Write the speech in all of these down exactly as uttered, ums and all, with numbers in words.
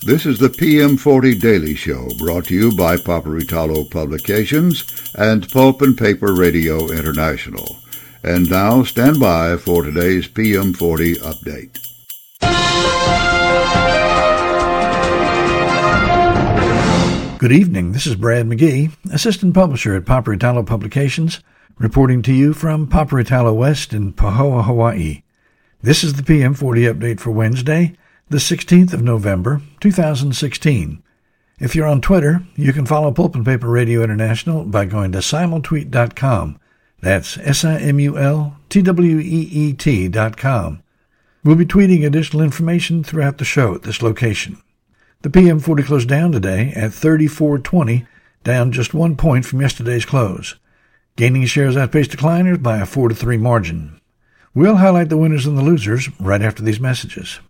This is the P M forty Daily Show, brought to you by Paperitalo Publications and Pulp and Paper Radio International. And now, stand by for today's P M forty update. Good evening. This is Brad McGee, Assistant Publisher at Paperitalo Publications, reporting to you from Paperitalo West in Pahoa, Hawaii. This is the P M forty update for Wednesday, the sixteenth of November, two thousand sixteen. If you're on Twitter, you can follow Pulp and Paper Radio International by going to simultweet dot com. That's S I M U L T W E E T dot com. We'll be tweeting additional information throughout the show at this location. The P M forty closed down today at thirty-four twenty, down just one point from yesterday's close. Gaining shares outpaced decliners by a four to three margin. We'll highlight the winners and the losers right after these messages.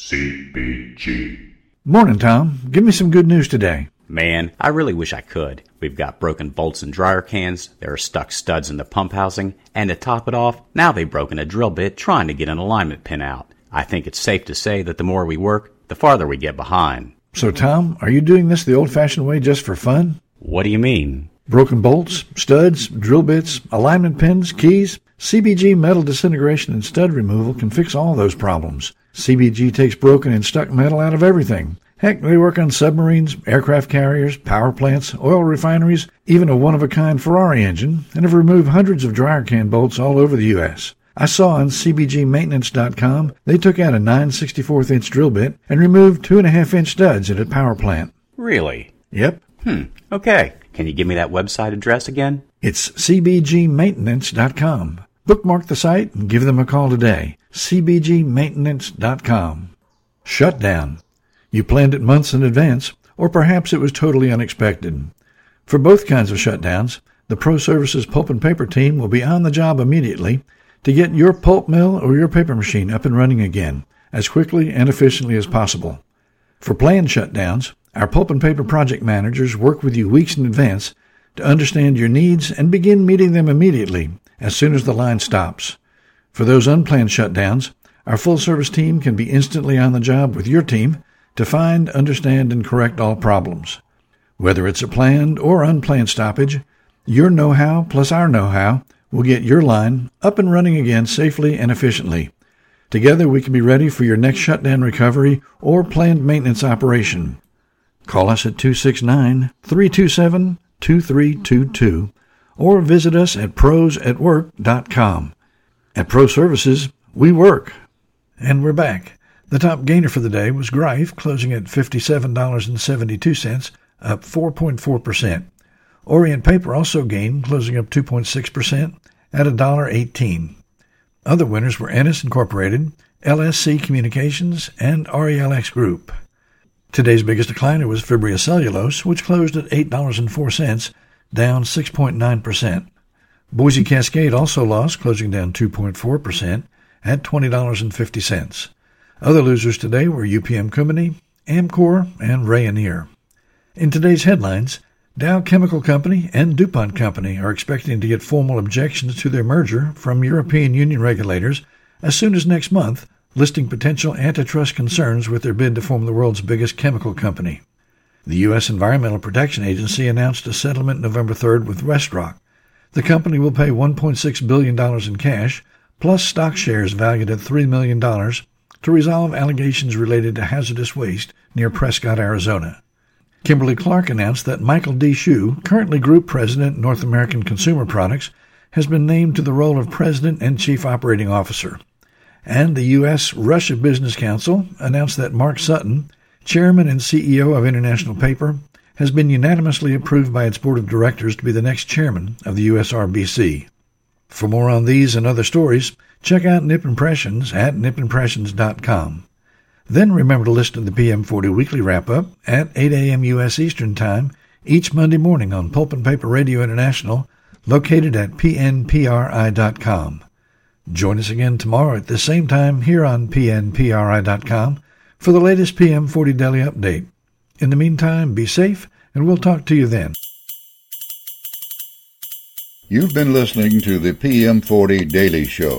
C B G. Morning, Tom. Give me some good news today. Man, I really wish I could. We've got broken bolts and dryer cans, there are stuck studs in the pump housing, and to top it off, now they've broken a drill bit trying to get an alignment pin out. I think it's safe to say that the more we work, the farther we get behind. So, Tom, are you doing this the old-fashioned way just for fun? What do you mean? Broken bolts, studs, drill bits, alignment pins, keys. C B G Metal Disintegration and Stud Removal can fix all those problems. C B G takes broken and stuck metal out of everything. Heck, they work on submarines, aircraft carriers, power plants, oil refineries, even a one-of-a-kind Ferrari engine, and have removed hundreds of dryer can bolts all over the U S I saw on C B G maintenance dot com they took out a nine sixty-fourth inch drill bit and removed two and a half inch studs at a power plant. Really? Yep. Hmm, okay. Can you give me that website address again? It's C B G maintenance dot com. Bookmark the site and give them a call today. C B G maintenance dot com. Shutdown. You planned it months in advance, or perhaps it was totally unexpected. For both kinds of shutdowns, the Pro Services Pulp and Paper team will be on the job immediately to get your pulp mill or your paper machine up and running again as quickly and efficiently as possible. For planned shutdowns, our Pulp and Paper project managers work with you weeks in advance to understand your needs and begin meeting them immediately as soon as the line stops. For those unplanned shutdowns, our full-service team can be instantly on the job with your team to find, understand, and correct all problems. Whether it's a planned or unplanned stoppage, your know-how plus our know-how will get your line up and running again safely and efficiently. Together we can be ready for your next shutdown recovery or planned maintenance operation. Call us at two six nine, three two seven, two three two two or visit us at pros at work dot com. At Pro Services, we work. And we're back. The top gainer for the day was Greif, closing at fifty-seven dollars and seventy-two cents, up four point four percent. Orient Paper also gained, closing up two point six percent at one dollar and eighteen cents. Other winners were Ennis Incorporated, L S C Communications, and R E L X Group. Today's biggest decliner was Fibria Cellulose, which closed at eight dollars and four cents, down six point nine percent. Boise Cascade also lost, closing down two point four percent at twenty dollars and fifty cents. Other losers today were U P M Company, Amcor, and Rayonier. In today's headlines, Dow Chemical Company and DuPont Company are expecting to get formal objections to their merger from European Union regulators as soon as next month, listing potential antitrust concerns with their bid to form the world's biggest chemical company. The U S Environmental Protection Agency announced a settlement November third with WestRock. The company will pay one point six billion dollars in cash, plus stock shares valued at three million dollars, to resolve allegations related to hazardous waste near Prescott, Arizona. Kimberly-Clark announced that Michael D. Shue, currently Group President, North American Consumer Products, has been named to the role of President and Chief Operating Officer. And the U S Russia Business Council announced that Mark Sutton, Chairman and C E O of International Paper, has been unanimously approved by its Board of Directors to be the next Chairman of the U S R B C. For more on these and other stories, check out Nip Impressions at nip impressions dot com. Then remember to listen to the P M forty Weekly Wrap-Up at eight a.m. U S Eastern Time each Monday morning on Pulp and Paper Radio International, located at p n p r i dot com. Join us again tomorrow at the same time here on p n p r i dot com for the latest P M forty Daily Update. In the meantime, be safe, and we'll talk to you then. You've been listening to the P M forty Daily Show,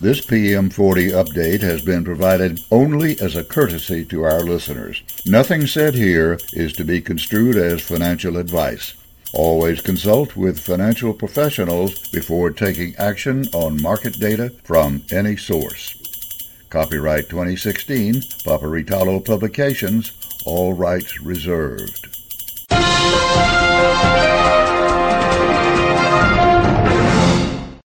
This P M forty update has been provided only as a courtesy to our listeners. Nothing said here is to be construed as financial advice. Always consult with financial professionals before taking action on market data from any source. Copyright twenty sixteen, Paperitalo Publications, all rights reserved.